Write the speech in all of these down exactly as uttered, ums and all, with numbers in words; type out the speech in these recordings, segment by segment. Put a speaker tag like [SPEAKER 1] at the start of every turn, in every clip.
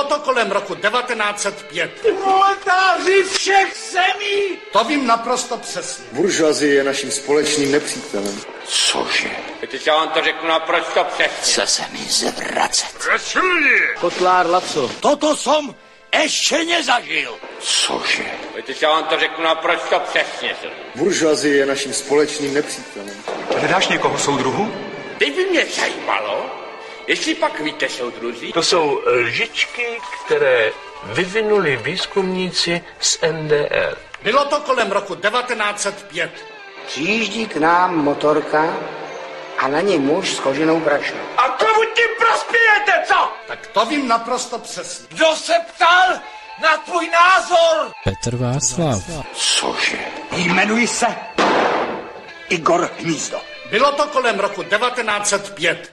[SPEAKER 1] Bylo to kolem roku devatenáct set pět.
[SPEAKER 2] Proletáři všech zemí!
[SPEAKER 1] To vím naprosto přesně.
[SPEAKER 3] Buržoazie je naším společným nepřítelem.
[SPEAKER 2] Cože?
[SPEAKER 4] Víte, já vám to řeknu naprosto přesně.
[SPEAKER 2] Chce se mi zvracet.
[SPEAKER 5] Kotlár Laco.
[SPEAKER 2] Toto som ještě nezažil. Cože?
[SPEAKER 4] Víte, já vám to řeknu naprosto přesně.
[SPEAKER 3] Buržoazie je naším společným nepřítelem.
[SPEAKER 6] Hledáš někoho soudruhu?
[SPEAKER 4] Teď by mě zajímalo, jestli pak víte, soudruzi.
[SPEAKER 7] To jsou lžičky, které vyvinuli výzkumníci z N D R.
[SPEAKER 1] Bylo to kolem roku devatenáct set pět.
[SPEAKER 8] Přijíždí k nám motorka a na ní muž s koženou brašnou.
[SPEAKER 2] A komu tím prospějete, co?
[SPEAKER 1] Tak to vím naprosto přesně.
[SPEAKER 2] Kdo se ptal na tvůj názor?
[SPEAKER 9] Petr Václav.
[SPEAKER 2] Cože? Jmenuji se Igor Hnízdo.
[SPEAKER 1] Bylo to kolem roku devatenáct set pět.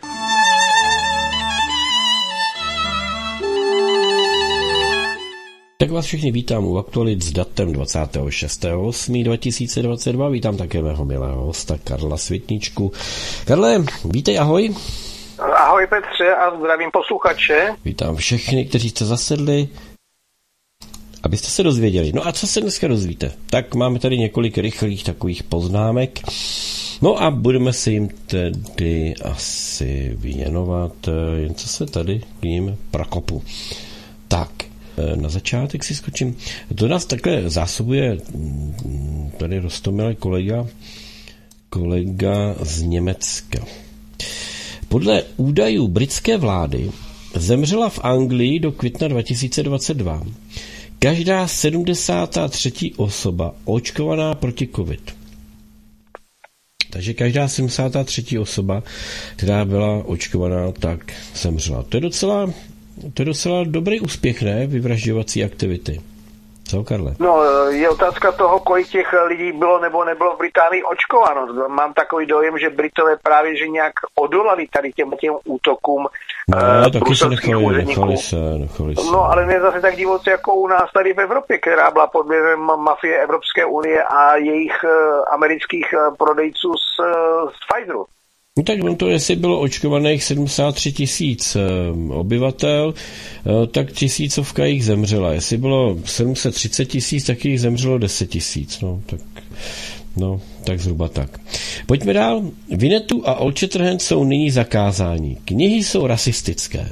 [SPEAKER 9] Tak vás všichni vítám u aktualit s datem dvacátého šestého osmého dva tisíce dvacet dva. Vítám také mého milého hosta Karla Světničku. Karle, vítej, ahoj.
[SPEAKER 10] Ahoj Petře a zdravím posluchače.
[SPEAKER 9] Vítám všechny, kteří jste zasedli, abyste se dozvěděli. No a co se dneska dozvíte? Tak máme tady několik rychlých takových poznámek. No a budeme se jim tedy asi věnovat, jen co se tady k ním prokopu. Tak, na začátek si skočím. To nás takhle zásobuje tady roztomilý kolega, kolega z Německa. Podle údajů britské vlády zemřela v Anglii do května dva tisíce dvacet dva každá sedmdesátá třetí osoba očkovaná proti covid. Takže každá sedmdesátá třetí osoba, která byla očkovaná, tak zemřela. To je docela, to je docela dobrý úspěch, ne? Vyvražďovací aktivity. Co, Karle?
[SPEAKER 10] No, je otázka toho, kolik těch lidí bylo nebo nebylo v Británii očkováno. Mám takový dojem, že Britové právě že nějak odolali tady těm, těm útokům
[SPEAKER 9] no,
[SPEAKER 10] uh,
[SPEAKER 9] taky se nechali, nechali se, nechali se.
[SPEAKER 10] No, ale ne zase tak divoce jako u nás tady v Evropě, která byla pod vlivem mafie Evropské unie a jejich uh, amerických uh, prodejců z, uh, z Pfizeru.
[SPEAKER 9] No tak on to, jestli bylo očkovaných sedmdesát tři tisíc obyvatel, tak tisícovka jich zemřela. Jestli bylo sedm set třicet tisíc, tak jich zemřelo deset tisíc. No tak, no, tak zhruba tak. Pojďme dál. Winnetou a Old Shatterhand jsou nyní zakázáni. Knihy jsou rasistické.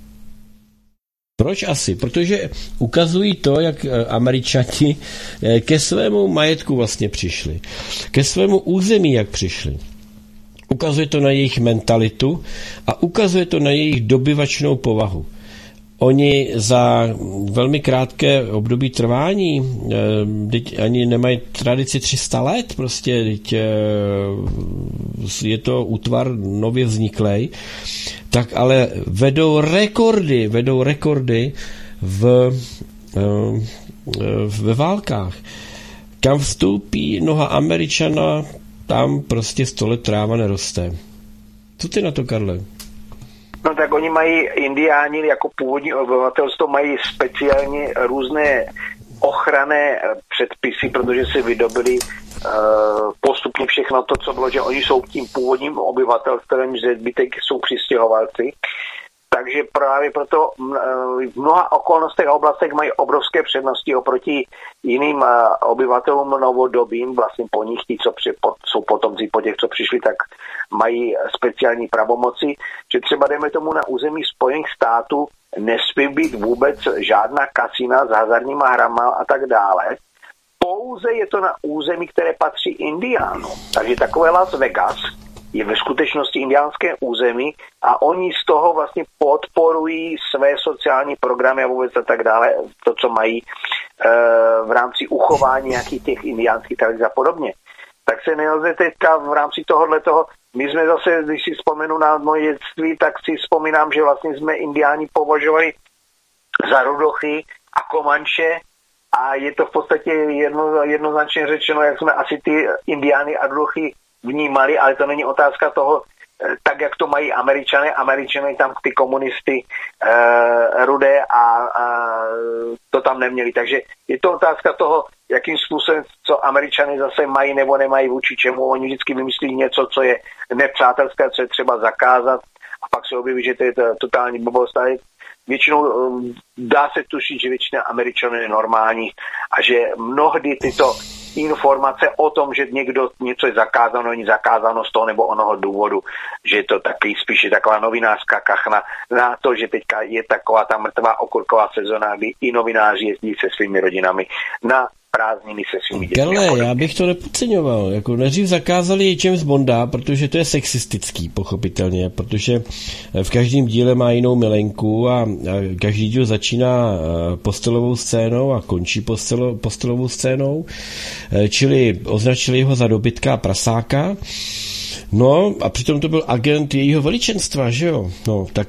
[SPEAKER 9] Proč asi? Protože ukazují to, jak Američani ke svému majetku vlastně přišli. Ke svému území, jak přišli. Ukazuje to na jejich mentalitu a ukazuje to na jejich dobyvačnou povahu. Oni za velmi krátké období trvání, teď ani nemají tradici tři sta let, prostě teď je to útvar nově vzniklej, tak ale vedou rekordy, vedou rekordy v, ve válkách. Kam vstoupí noha Američana, tam prostě sto let tráva neroste. Co ty na to, Karle?
[SPEAKER 10] No tak oni mají, indiáni jako původní obyvatelstvo, mají speciálně různé ochranné předpisy, protože si vydobili uh, postupně všechno to, co bylo, že oni jsou tím původním obyvatelstvem, že zbytek jsou přistěhovalci. Takže právě proto v mnoha okolnostech a oblastech mají obrovské přednosti oproti jiným obyvatelům novodobým, vlastně po nich, tí, co při, po, jsou potomci po těch, co přišli, tak mají speciální pravomoci, že třeba dejme tomu na území Spojených států nesmí být vůbec žádná kasina s hazardníma hrama a tak dále. Pouze je to na území, které patří indiánům. Takže takové Las Vegas je ve skutečnosti indiánské území a oni z toho vlastně podporují své sociální programy a vůbec a tak dále, to, co mají e, v rámci uchování nějakých těch indiánských tradic a podobně. Tak se nelze teďka v rámci tohohletoho, my jsme zase, když si vzpomenu na moje dětství, tak si vzpomínám, že vlastně jsme indiáni považovali za rudochy a komanče a je to v podstatě jedno, jednoznačně řečeno, jak jsme asi ty indiány a rudochy vnímali, ale to není otázka toho, tak jak to mají Američané. Američané tam ty komunisty e, rudé a, a to tam neměli. Takže je to otázka toho, jakým způsobem, co Američané zase mají nebo nemají vůči čemu. Oni vždycky vymyslí něco, co je nepřátelské, co je třeba zakázat a pak se objeví, že to je to totální blbost. Ale většinou dá se tušit, že většina Američanů je normální a že mnohdy tyto informace o tom, že někdo něco je zakázáno, není zakázáno z toho nebo onoho důvodu, že je to taky spíše taková novinářská kachna na to, že teďka je taková ta mrtvá okurková sezona, kdy i novináři jezdí se svými rodinami na prázdniny se svými dětmi.
[SPEAKER 9] Gale, já bych to nepodceňoval. Jako nejdřív zakázali James Bonda, protože to je sexistický, pochopitelně, protože v každém díle má jinou milenku a každý díl začíná postelovou scénou a končí postelo, postelovou scénou, čili označili ho za dobytka a prasáka. No a přitom to byl agent jejího veličenstva, že jo? No, tak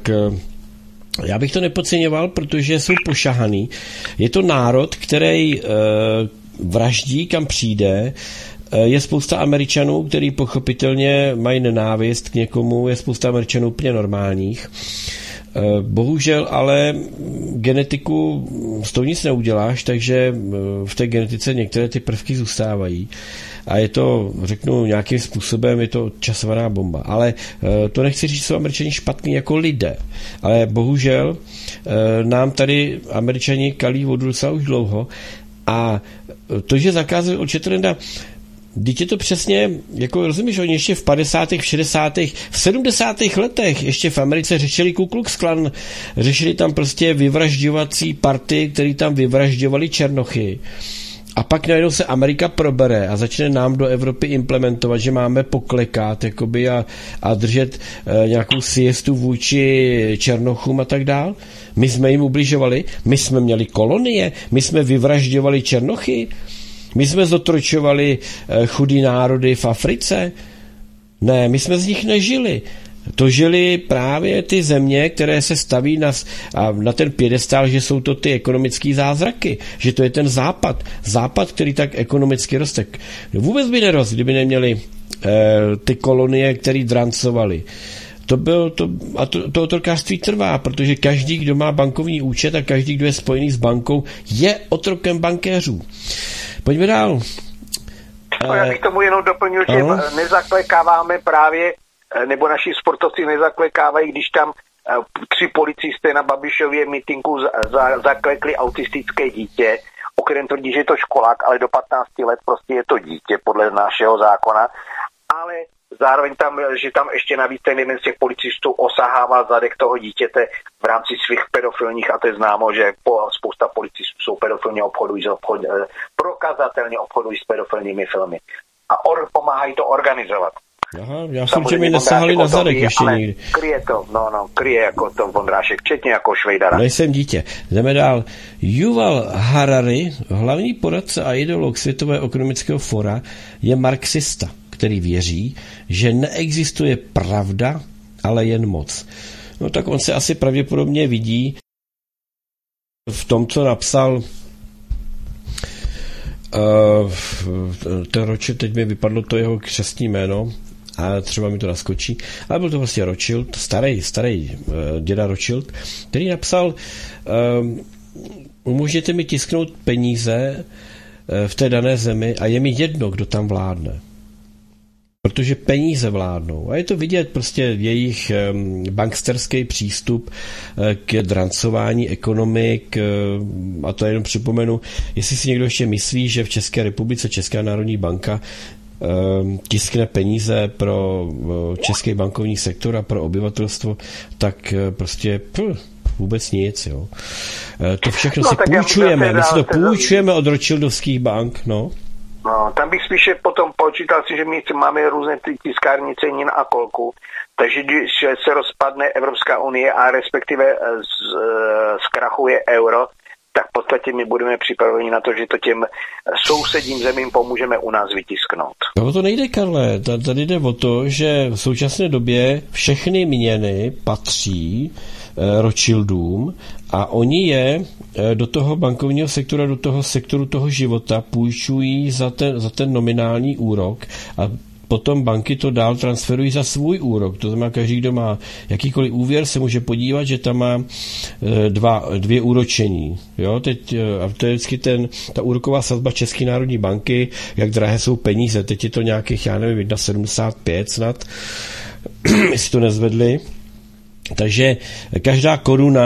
[SPEAKER 9] já bych to nepodceňoval, protože jsou pošahaný. Je to národ, který e, vraždí, kam přijde. E, je spousta Američanů, který pochopitelně mají nenávist k někomu. Je spousta Američanů úplně normálních. E, bohužel ale genetiku s tou nic neuděláš, takže v té genetice některé ty prvky zůstávají. A je to, řeknu, nějakým způsobem, je to časovaná bomba. Ale e, to nechci říct, že jsou Američani špatní jako lidé. Ale bohužel e, nám tady Američani kalí vodu docela už dlouho. A to, že zakázali od Shatterlanda, teď je to přesně, jako rozumíš, oni ještě v padesátých, v šedesátých, v sedmdesátých letech ještě v Americe řešili Ku Klux Klan, řešili tam prostě vyvražďovací party, který tam vyvražďovali černochy. A pak najednou se Amerika probere a začne nám do Evropy implementovat, že máme poklekat jakoby a, a držet e, nějakou siestu vůči černochům a tak dál. My jsme jim ubližovali, my jsme měli kolonie, my jsme vyvražďovali černochy, my jsme zotročovali e, chudý národy v Africe. Ne, my jsme z nich nežili. To žili právě ty země, které se staví na, na ten piedestál, že jsou to ty ekonomické zázraky, že to je ten západ. Západ, který tak ekonomicky roste. Vůbec by nerost, kdyby neměli eh, ty kolonie, které drancovali. To byl to, a to, to otrokářství trvá, protože každý, kdo má bankovní účet a každý, kdo je spojený s bankou, je otrokem bankéřů. Pojďme dál.
[SPEAKER 10] No, já bych tomu jenom doplnil, že ano? Nezaklekáváme právě nebo naši sportovci nezaklekávají, když tam tři policisté na Babišově mítinku za, za, zaklekli autistické dítě, o kterém tvrdí, že je to školák, ale do patnácti let prostě je to dítě podle našeho zákona, ale zároveň tam, že tam ještě navíc ten jeden z těch policistů osahával zadek toho dítěte v rámci svých pedofilních, a to je známo, že po, spousta policistů jsou pedofilně obchodují, obchod, prokazatelně obchodují s pedofilními filmy a or, pomáhají to organizovat.
[SPEAKER 9] Aha, já jsem, že mi nesahali na zadek ještě nikdy.
[SPEAKER 10] Kryje to, no, no, kryje jako to Vondrášek, včetně jako Švejdara.
[SPEAKER 9] Nejsem dítě. Jdeme dál. Yuval Harari, hlavní poradce a ideolog Světového ekonomického fora, je marxista, který věří, že neexistuje pravda, ale jen moc. No tak on se asi pravděpodobně vidí v tom, co napsal uh, ten Rothschild, teď mi vypadlo to jeho křestní jméno, a třeba mi to naskočí, ale byl to vlastně Rothschild, starý, starý uh, děda Rothschild, který napsal uh, umožněte mi tisknout peníze uh, v té dané zemi a je mi jedno, kdo tam vládne. Protože peníze vládnou. A je to vidět prostě jejich um, banksterský přístup uh, k drancování ekonomik, uh, a to jenom připomenu, jestli si někdo ještě myslí, že v České republice Česká národní banka tiskne peníze pro český bankovní sektor a pro obyvatelstvo, tak prostě pff, vůbec nic. Jo. To všechno no, si půjčujeme. My si to půjčujeme od Rothschildovských bank. No.
[SPEAKER 10] No, tam bych spíše potom počítal si, že my máme různé tiskárny cenin a kolku, takže když se rozpadne Evropská unie a respektive z, zkrachuje euro, tak v podstatě my budeme připraveni na to, že to těm sousedním zemím pomůžeme u nás vytisknout.
[SPEAKER 9] No to nejde, Karle. Tady jde o to, že v současné době všechny měny patří eh, Rothschildům a oni je eh, do toho bankovního sektora, do toho sektoru toho života půjčují za ten, za ten nominální úrok a potom banky to dál transferují za svůj úrok. To znamená, každý, kdo má jakýkoliv úvěr, se může podívat, že tam má dva, dvě úročení. Jo, teď, a to je vždycky ten, ta úroková sazba České národní banky, jak drahé jsou peníze. Teď je to nějakých, já nevím, jedna sedmdesát pět snad, jestli to nezvedli. Takže každá koruna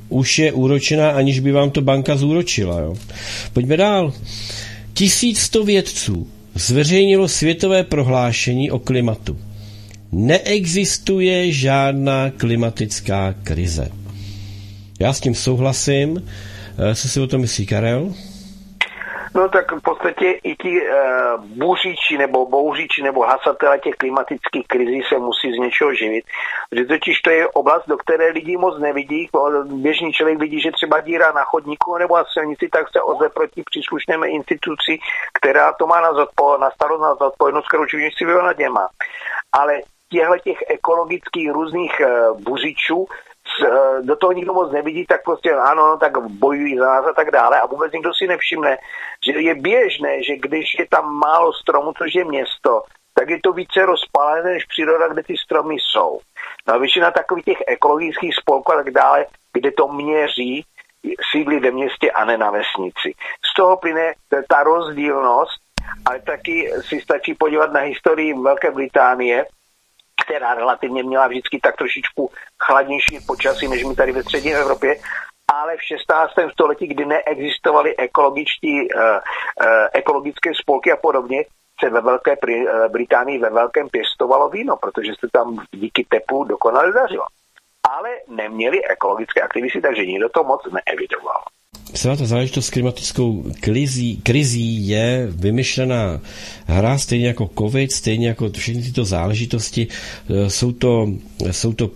[SPEAKER 9] už je úročená, aniž by vám to banka zúročila. Jo. Pojďme dál. tisíc sto vědců zveřejnilo světové prohlášení o klimatu. Neexistuje žádná klimatická krize. Já s tím souhlasím. Co si o tom myslí Karel?
[SPEAKER 10] No tak v podstatě i ti e, buřiči nebo bouřiči nebo hasatele těch klimatických krizí se musí z něčeho živit. Že totiž to je oblast, do které lidi moc nevidí. Běžný člověk vidí, že třeba díra na chodníku nebo na silnici, tak se ozve proti příslušné instituci, která to má na, zodpo, na starost, na zodpovědnost, kterou člověk si vyvonat nemá. Ale těchto těch ekologických různých e, buřičů do toho nikdo moc nevidí, tak prostě ano, no, tak bojují za nás a tak dále a vůbec nikdo si nevšimne, že je běžné, že když je tam málo stromů, což je město, tak je to více rozpálené než příroda, kde ty stromy jsou. No a většina takových těch ekologických spolků a tak dále, kde to měří, sídlí ve městě a ne na vesnici. Z toho plyne ta rozdílnost, ale taky si stačí podívat na historii Velké Británie, která relativně měla vždycky tak trošičku chladnější počasí, než my tady ve střední Evropě, ale v šestnáctém století, kdy neexistovaly ekologičtí, eh, eh, ekologické spolky a podobně, se ve Velké Británii ve velkém pěstovalo víno, protože se tam díky teplu dokonale dařilo. Ale neměli ekologické aktivisty, takže nikdo to moc neevidoval.
[SPEAKER 9] Celá ta záležitost s klimatickou krizí, krizí je vymyšlená hra, stejně jako covid, stejně jako všechny tyto záležitosti. Jsou to, jsou to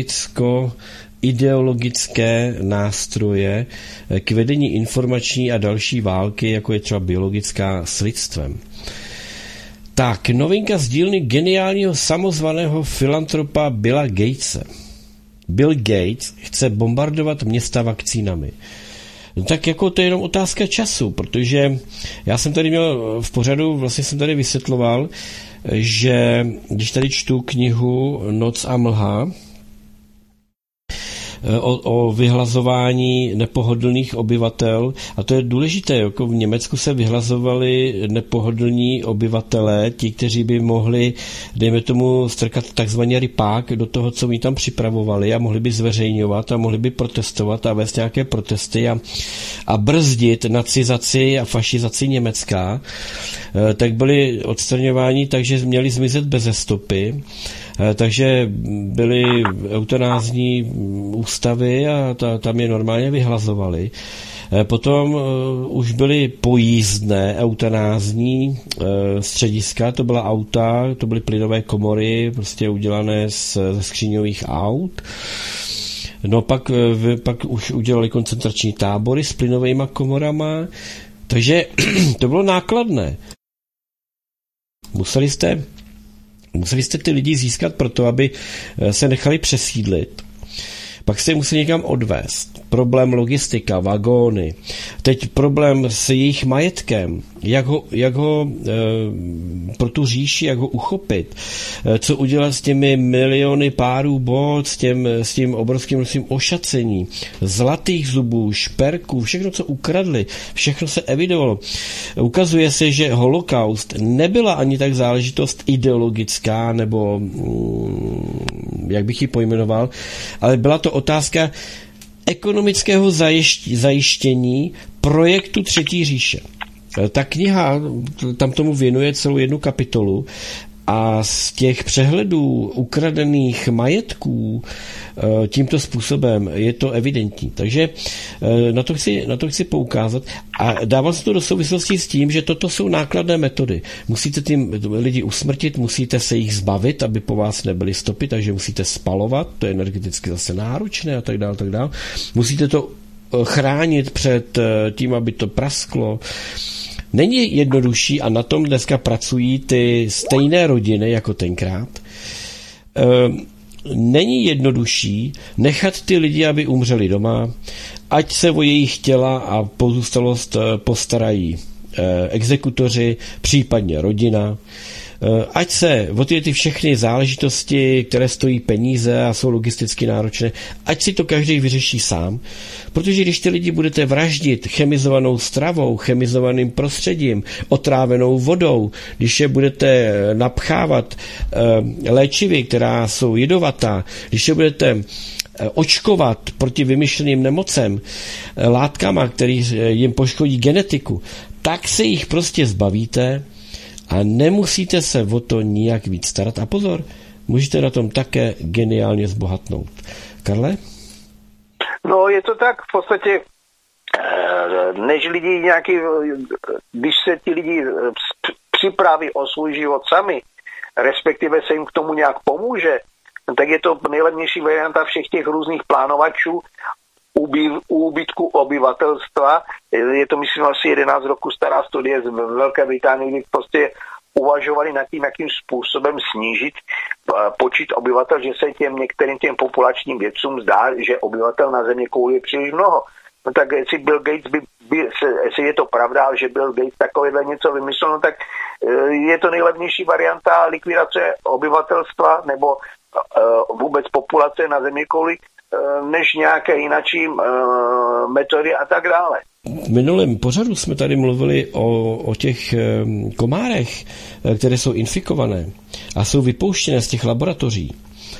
[SPEAKER 9] politicko-ideologické nástroje k vedení informační a další války, jako je třeba biologická s lidstvem. Tak, novinka z dílny geniálního samozvaného filantropa Billa Gatese. Bill Gates chce bombardovat města vakcínami. No tak jako to je jenom otázka času, protože já jsem tady měl v pořadu, vlastně jsem tady vysvětloval, že když tady čtu knihu Noc a mlha o, o vyhlazování nepohodlných obyvatel, a to je důležité, jako v Německu se vyhlazovali nepohodlní obyvatelé, ti, kteří by mohli, dejme tomu, strkat takzvaný rypák do toho, co mi tam připravovali a mohli by zveřejňovat a mohli by protestovat a vést nějaké protesty a, a brzdit nacizaci a fašizaci Německa, tak byli odstraňováni, takže měli zmizet beze stopy. Takže byly eutanázní ústavy a ta, tam je normálně vyhlazovali. Potom uh, už byly pojízdné eutanázní uh, střediska, to byla auta, to byly plynové komory, prostě udělané z, ze skříňových aut. No pak, uh, pak už udělali koncentrační tábory s plynovými komorama, takže to bylo nákladné. Museli jste Museli jste ty lidi získat proto, aby se nechali přesídlit. Pak se je museli někam odvést. Problém logistika, vagóny. Teď problém s jejich majetkem. Jak ho, jak ho e, pro tu říši, jak ho uchopit. E, co udělat s těmi miliony párů bot, s, těm, s tím obrovským množstvím ošacení, zlatých zubů, šperků, všechno, co ukradli, všechno se evidovalo. Ukazuje se, že holokaust nebyla ani tak záležitost ideologická, nebo mm, jak bych ji pojmenoval, ale byla to otázka ekonomického zajištění projektu Třetí říše. Ta kniha tam tomu věnuje celou jednu kapitolu a z těch přehledů ukradených majetků tímto způsobem je to evidentní. Takže na to chci, na to chci poukázat a dával se to do souvislosti s tím, že toto jsou nákladné metody. Musíte tím lidi usmrtit, musíte se jich zbavit, aby po vás nebyly stopy, takže musíte spalovat, to je energeticky zase náročné a tak dále, tak dále. Musíte to chránit před tím, aby to prasklo. Není jednodušší a na tom dneska pracují ty stejné rodiny jako tenkrát. E, není jednodušší nechat ty lidi, aby umřeli doma, ať se o jejich těla a pozůstalost postarají e, exekutoři, případně rodina. Ať se o ty, ty všechny záležitosti, které stojí peníze a jsou logisticky náročné, ať si to každý vyřeší sám, protože když ty lidi budete vraždit chemizovanou stravou, chemizovaným prostředím, otrávenou vodou, když je budete napchávat e, léčivy, která jsou jedovatá, když je budete očkovat proti vymyšleným nemocem látkama, který jim poškodí genetiku, tak se jich prostě zbavíte a nemusíte se o to nijak víc starat. A pozor, můžete na tom také geniálně zbohatnout. Karle?
[SPEAKER 10] No, je to tak v podstatě, než lidi nějaký, když se ti lidi připraví o svůj život sami, respektive se jim k tomu nějak pomůže, tak je to nejlevnější varianta všech těch různých plánovačů úbytku obyvatelstva. Je to, myslím, asi jedenáct roku stará studie z Velké Británie, kdy prostě uvažovali nad tím, jakým způsobem snížit počet obyvatel, že se těm některým těm populačním vědcům zdá, že obyvatel na země kouli je příliš mnoho. No tak jestli Bill Gates by, by jestli je to pravda, že Bill Gates takovéhle něco vymyslel, no tak je to nejlevnější varianta likvidace obyvatelstva nebo uh, vůbec populace na země kouli, uh, než nějaké jinačí uh, metody a tak dále.
[SPEAKER 9] V minulém pořadu jsme tady mluvili o, o těch komárech, které jsou infikované a jsou vypouštěné z těch laboratoří,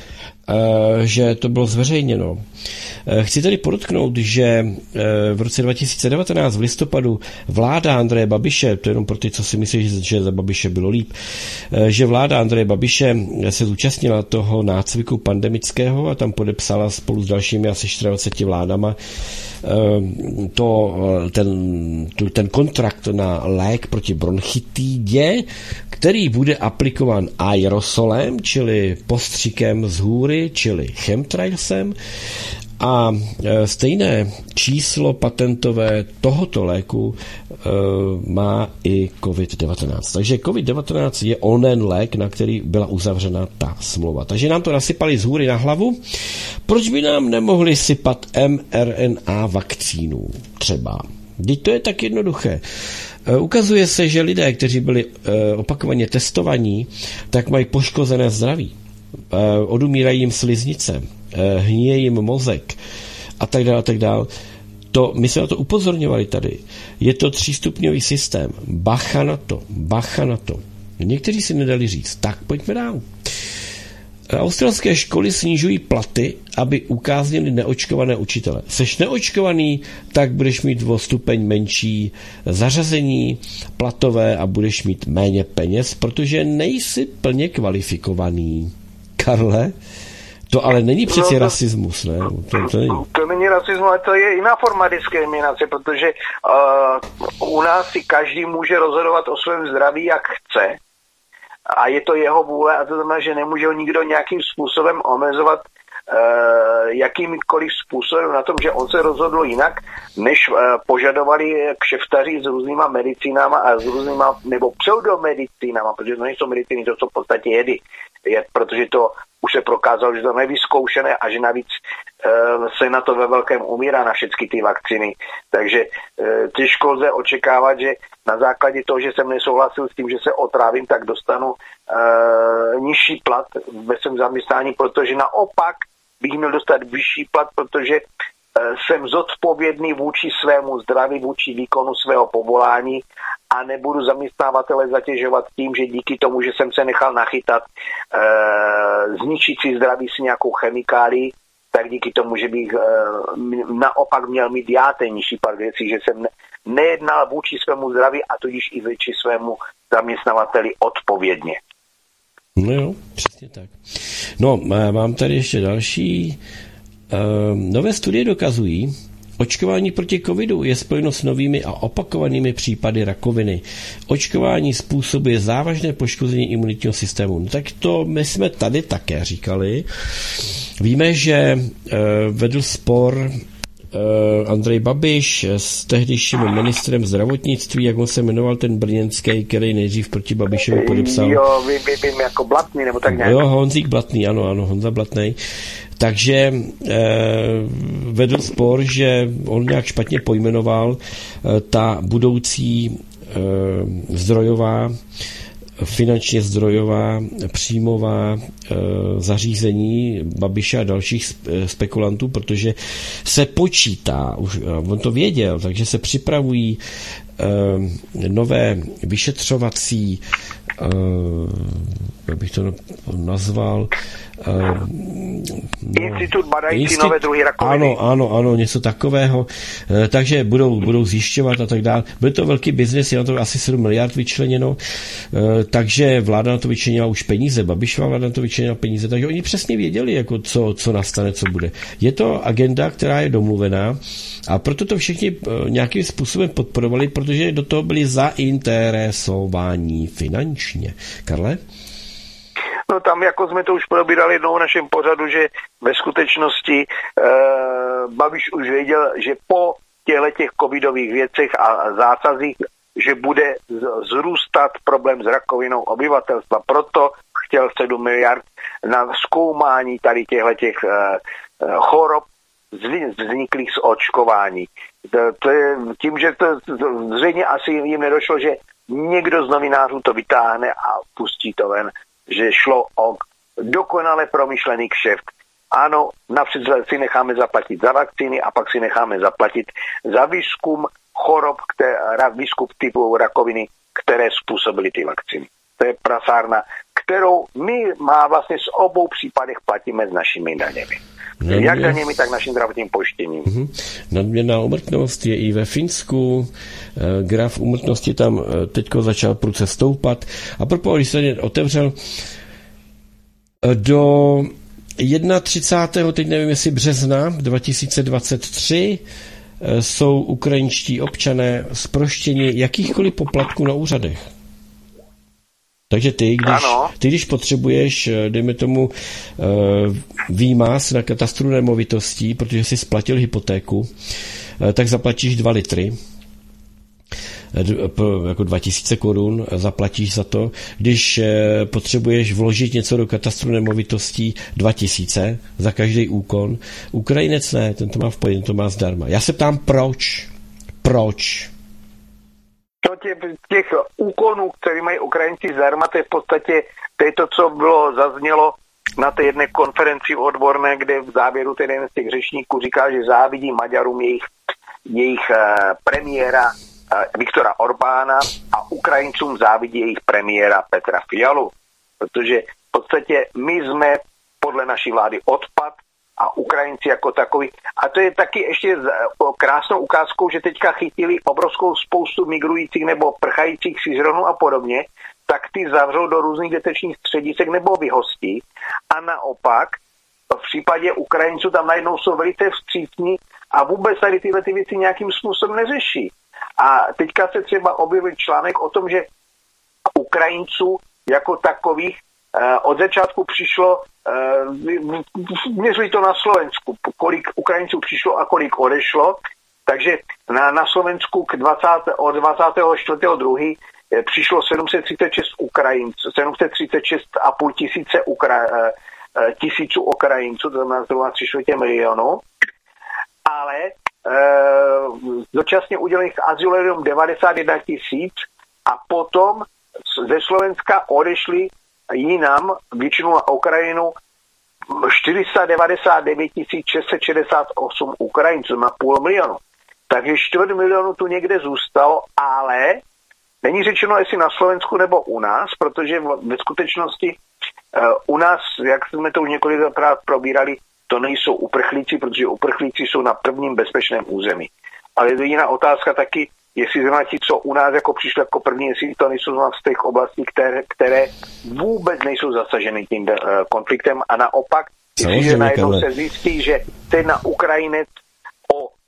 [SPEAKER 9] že to bylo zveřejněno. Chci tady podotknout, že v roce dva tisíce devatenáct v listopadu vláda Andreje Babiše, to jenom pro ty, co si myslí, že za Babiše bylo líp, že vláda Andreje Babiše se zúčastnila toho nácviku pandemického a tam podepsala spolu s dalšími asi dvaceti čtyřmi vládama to, ten, ten kontrakt na lék proti bronchitidě, který bude aplikován aerosolem, čili postřikem z hůry, čili chemtrailsem, a stejné číslo patentové tohoto léku e, má i covid devatenáct. Takže covid devatenáct je onen lék, na který byla uzavřena ta smlouva. Takže nám to nasypali z hůry na hlavu. Proč by nám nemohli sypat em er en á vakcínu třeba? Vždyť to je tak jednoduché. E, ukazuje se, že lidé, kteří byli e, opakovaně testovaní, tak mají poškozené zdraví. E, odumírají jim sliznice, hníje jim mozek a tak dále, a tak dále. To, my jsme na to upozorňovali tady. Je to třístupňový systém. Bacha na to, bacha na to. Někteří si nedali říct. Tak pojďme dál. Australské školy snižují platy, aby ukáznili neočkované učitele. Seš neočkovaný, tak budeš mít o stupeň menší zařazení platové a budeš mít méně peněz, protože nejsi plně kvalifikovaný. Karle? To ale není přeci no to, rasismus, ne? To, to, není.
[SPEAKER 10] To není rasismus, ale to je jiná forma diskriminace, protože uh, u nás si každý může rozhodovat o svém zdraví, jak chce, a je to jeho vůle, a to znamená, že nemůže ho nikdo nějakým způsobem omezovat uh, jakýmkoliv způsobem na tom, že on se rozhodl jinak, než uh, požadovali kšeftaři s různýma medicínama a s různýma, nebo pseudomedicínama, protože to nejsou medicíny, to jsou v podstatě jedy, je, protože to už se prokázalo, že to nevyzkoušené a že navíc e, se na to ve velkém umírá na všechny ty vakcíny. Takže e, těžko lze očekávat, že na základě toho, že jsem nesouhlasil s tím, že se otrávím, tak dostanu e, nižší plat ve svém zaměstnání, protože naopak bych měl dostat vyšší plat, protože e, jsem zodpovědný vůči svému zdraví, vůči výkonu svého povolání a nebudu zaměstnavatele zatěžovat tím, že díky tomu, že jsem se nechal nachytat e, zničit si zdraví s nějakou chemikálií, tak díky tomu, že bych e, naopak měl mít já ten nižší plat věcí, že jsem ne, nejednal vůči svému zdraví a tudíž i vůči svému zaměstnavateli odpovědně.
[SPEAKER 9] No jo, přesně tak. No, mám tady ještě další. E, nové studie dokazují, očkování proti covidu je spojeno s novými a opakovanými případy rakoviny. Očkování způsobuje závažné poškození imunitního systému. No tak to my jsme tady také říkali. Víme, že e, vedl spor e, Andrej Babiš s tehdejším ministrem zdravotnictví, jak on se jmenoval, ten brněnský, který nejdřív proti Babišovi podepsal.
[SPEAKER 10] Jo, vím, vím, jako Blatný, nebo tak nějak.
[SPEAKER 9] Jo, Honzík Blatný, ano, ano, Honza Blatný. Takže eh, vedl spor, že on nějak špatně pojmenoval eh, ta budoucí eh, zdrojová, finančně zdrojová, příjmová eh, zařízení Babiše a dalších spekulantů, protože se počítá, už on to věděl, takže se připravují eh, nové vyšetřovací jak bych to nazval, Uh,
[SPEAKER 10] no, Institut badající Instit... nové druhy rakoviny.
[SPEAKER 9] Ano, ano, ano, něco takového. Uh, takže budou, budou zjišťovat a tak dále. Byl to velký biznes, je na to asi sedm miliard vyčleněno, uh, takže vláda na to vyčlenila už peníze, Babišova vláda na to vyčlenila peníze, takže oni přesně věděli, jako co, co nastane, co bude. Je to agenda, která je domluvená a proto to všichni uh, nějakým způsobem podporovali, protože do toho byli zainteresováni finančně. Karle?
[SPEAKER 10] No tam, jako jsme to už probírali jednou v našem pořadu, že ve skutečnosti e, Babiš už věděl, že po těchto těch covidových věcech a zásazích, že bude z, zrůstat problém s rakovinou obyvatelstva. Proto chtěl sedm miliard na zkoumání tady těchto těch e, chorob vzniklých z očkování. To, to je, tím, že to zřejmě asi jim nedošlo, že někdo z novinářů to vytáhne a pustí to ven, že šlo o dokonale promyšlený kšeft. Ano, například si necháme zaplatit za vakcíny a pak si necháme zaplatit za výzkum chorob, které, výzkum typu rakoviny, které způsobily ty vakcíny. To je prasárna, kterou my má vlastně z obou případech platíme s našimi daněmi. Nadměr... Jak daněmi, tak naším zdravotním pojištěním.
[SPEAKER 9] Mm-hmm. Nadměrná úmrtnost je i ve Finsku. Graf úmrtnosti tam teďko začal prudce stoupat. A propos, když se otevřel do třicátého prvního teď nevím, jestli března dva tisíce dvacet tři jsou ukrajinští občané zproštěni jakýchkoliv poplatků na úřadech. Takže ty když, ty, když potřebuješ, dejme tomu, výmaz na katastru nemovitostí, protože jsi splatil hypotéku, tak zaplatíš dva litry, jako dva tisíce korun zaplatíš za to. Když potřebuješ vložit něco do katastru nemovitostí, dva tisíce za každý úkon. Ukrajinec ne, ten to má v pohodě, ten to má zdarma. Já se ptám, proč? Proč?
[SPEAKER 10] To těch, těch úkonů, které mají Ukrajinci zdarma, to je v podstatě to, je to, co bylo zaznělo na té jedné konferenci odborné, kde v závěru ten jeden z těch řečníků říká, že závidí Maďarům jejich, jejich uh, premiéra uh, Viktora Orbána a Ukrajincům závidí jejich premiéra Petra Fialu. Protože v podstatě my jsme podle naší vlády odpad a Ukrajinci jako takový. A to je taky ještě krásnou ukázkou, že teďka chytili obrovskou spoustu migrujících nebo prchajících Syřanů a podobně, tak ty zavřou do různých detečních středisek nebo vyhostí. A naopak v případě Ukrajinců tam najednou jsou velice vstřícní a vůbec tady tyhle ty věci nějakým způsobem neřeší. A teďka se třeba objevil článek o tom, že Ukrajinců jako takových od začátku přišlo, měřili to na Slovensku, kolik Ukrajinců přišlo a kolik odešlo, takže na, na Slovensku k dvacátého od dvacátého čtvrtého druhého přišlo sedm set třicet šest Ukrajinců, sedm set třicet šest a půl tisíce Ukra, tisíců Ukrajinců, to znamená zhruba tři čtvrtě milionu, ale e, dočasně udělených azylu jenom devadesát jedna tisíc a potom ze Slovenska odešli jinam, většinou na Ukrajinu, čtyři sta devadesát devět tisíc šest set šedesát osm Ukrajinců na půl milionu. Takže čtvrt milionu tu někde zůstalo, ale není řečeno, jestli na Slovensku nebo u nás, protože ve skutečnosti uh, u nás, jak jsme to už několikrát probírali, to nejsou uprchlíci, protože uprchlíci jsou na prvním bezpečném území. Ale je jiná otázka taky, jestli zrovna ti, co u nás jako přišli jako první, jestli to nejsou zrovna z těch oblastí, které, které vůbec nejsou zasaženy tím uh, konfliktem a naopak, jestliže najednou se zjistí, že ten na Ukrajinec o uh,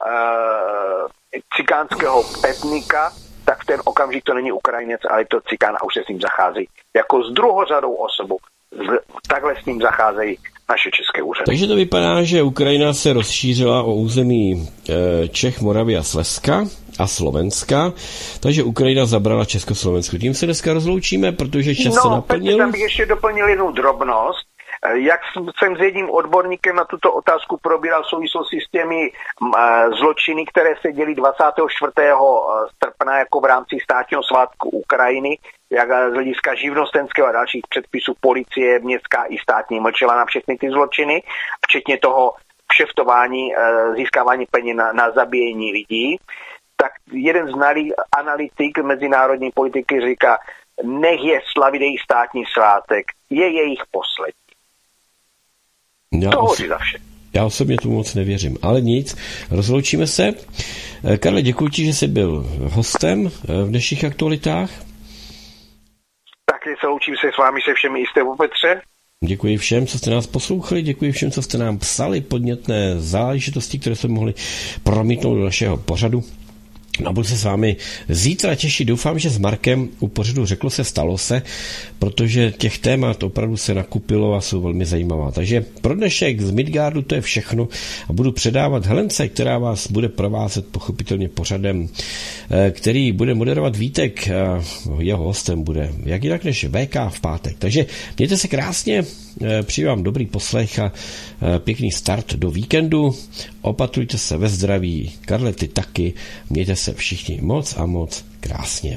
[SPEAKER 10] cikánského etnika, tak v ten okamžik to není Ukrajinec, ale je to cikán a už se s ním zachází jako s druhořadou osobou. Takhle s ním zacházejí naše české úřady.
[SPEAKER 9] Takže to vypadá, že Ukrajina se rozšířila o území Čech, Moravy a Slezska a Slovenska, takže Ukrajina zabrala Československo. Tím se dneska rozloučíme, protože čas
[SPEAKER 10] no,
[SPEAKER 9] se naplnil.
[SPEAKER 10] No, tam bych ještě doplnil jednu drobnost. Jak jsem s jedním odborníkem na tuto otázku probíral v souvislosti s těmi zločiny, které se dělí dvacátého čtvrtého srpna jako v rámci státního svátku Ukrajiny, jak z hlediska živnostenského a dalších předpisů policie, městská i státní mlčela na všechny ty zločiny, včetně toho kšeftování, získávání peněz na, na zabíjení lidí, tak jeden znalý analytik mezinárodní politiky říká, nech je slavit jejich státní svátek, je jejich poslední.
[SPEAKER 9] Já
[SPEAKER 10] to
[SPEAKER 9] os-
[SPEAKER 10] hoří za vše.
[SPEAKER 9] Já osobně tomu moc nevěřím, ale nic, rozloučíme se. Karle, děkuji ti, že jsi byl hostem v dnešních aktualitách.
[SPEAKER 10] Taky se loučím se s vámi se všemi jisté u Petře.
[SPEAKER 9] Děkuji všem, co jste nás poslouchali, děkuji všem, co jste nám psali podnětné záležitosti, které jsme mohli promítnout do našeho pořadu. A budu se s vámi zítra těšit. Doufám, že s Markem u pořadu Řeklo se, stalo se, protože těch témat opravdu se nakupilo a jsou velmi zajímavá. Takže pro dnešek z Midgardu to je všechno a budu předávat Helence, která vás bude provázet pochopitelně pořadem, který bude moderovat Vítek. Jeho hostem bude jak jinak než V K v pátek. Takže mějte se krásně, přeji vám dobrý poslech a pěkný start do víkendu. Opatrujte se ve zdraví, Karle, ty taky, mějte se všichni moc a moc krásně.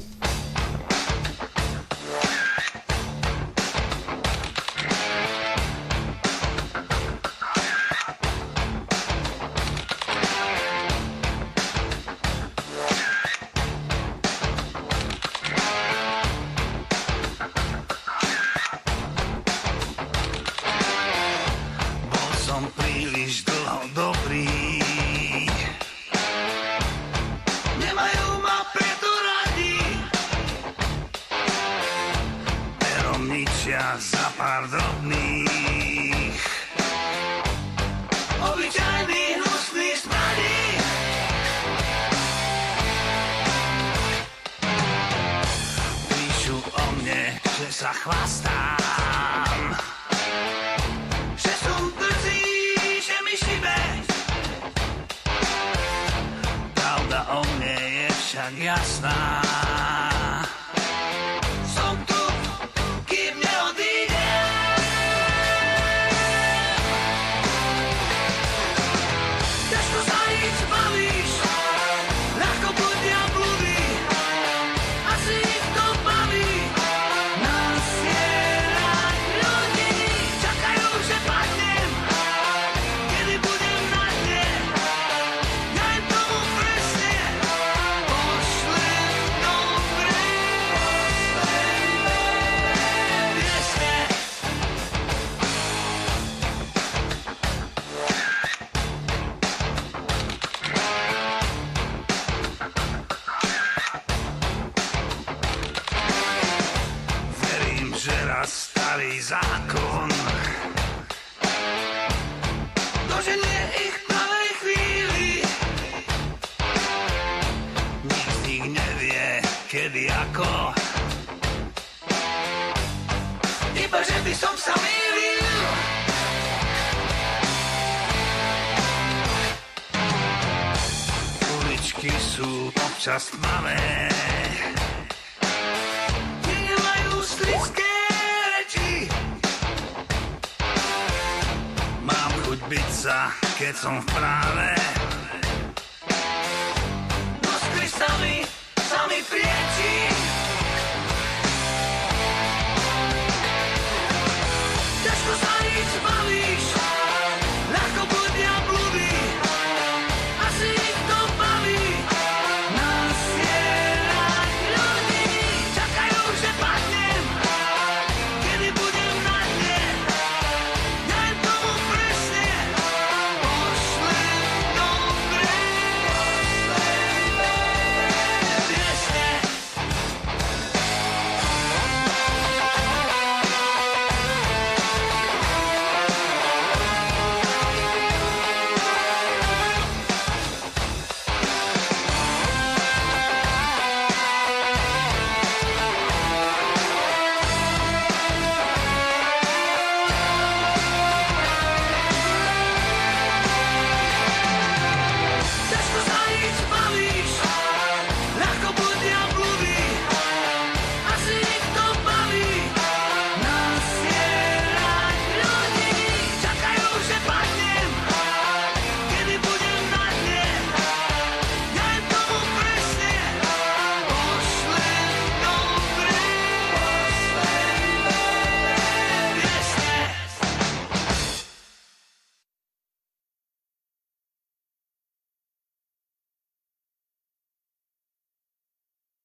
[SPEAKER 11] Starý zákon doženie ich v pravej chvíli. Nik z nich nevie, kedy ako. Iba že by som sa mýlil. Uličky sú občas tmavé, nemajú strické. Mám chuť byť sa, keď som v práve. No skryš sa mi, sa mi prieči. Ťažko sa nič bavíš.